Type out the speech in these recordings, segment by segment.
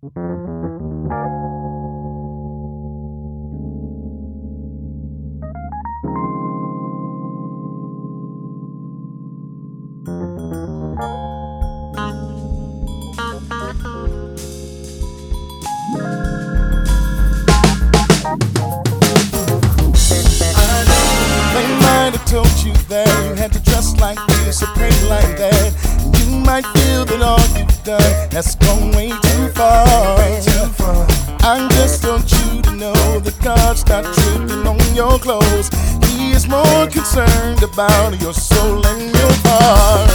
Told you that you had to dress like this or pray like that. You might feel that all you've done has gone way too far. I just want you to know that God's not tripping on your clothes. He is more concerned about your soul and your heart.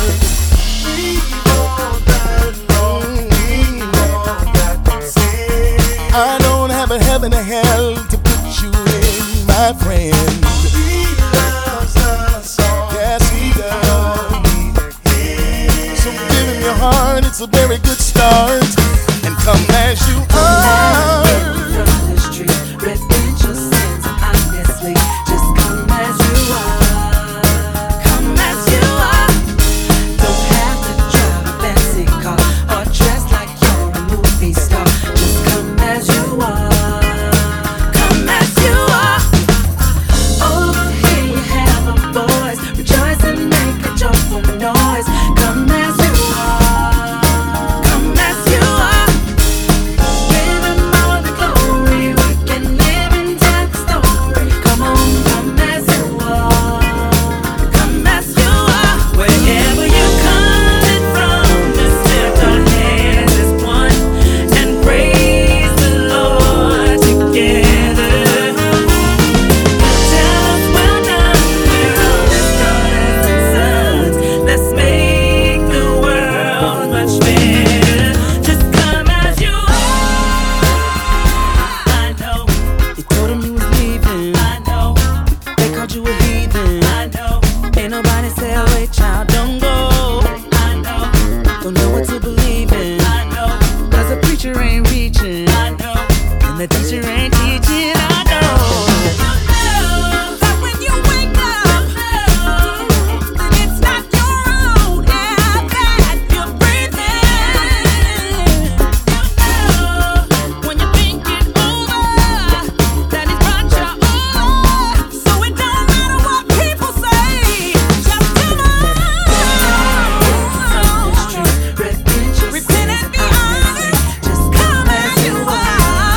I don't have a heaven or hell to put you in, my friend. It's a very good start, and come as you are. From the street, repent your sins and honestly, just come as you are. Come as you are. Don't have to drive a fancy car or dress like you're a movie star. Just come as you are. Come as you are. Over here you have a voice, rejoice and make a joyful noise. Come as you are. The teacher ain't teaching, I know. That when you wake up, then it's not your own air that you're breathing. When you think it over, that it's not your own. So it don't matter what people say, just come on. Repent and be honest, just come as you are.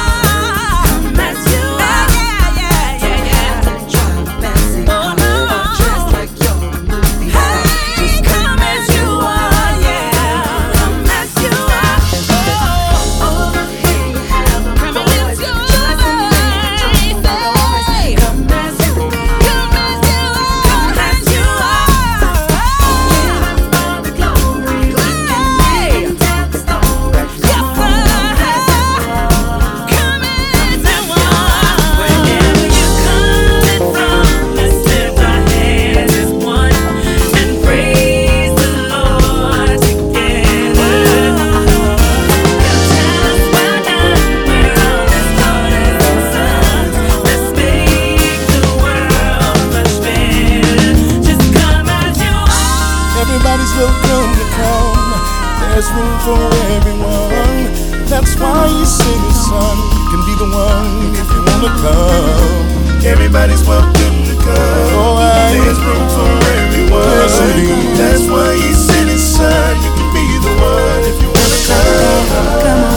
Everybody's welcome to come. There's room for everyone. That's why you sing, son. You can be the one if you wanna come. Everybody's welcome to come. Oh, there's room for everyone. Yes, that's why you sing, son. You can be the one if you wanna come. Come on.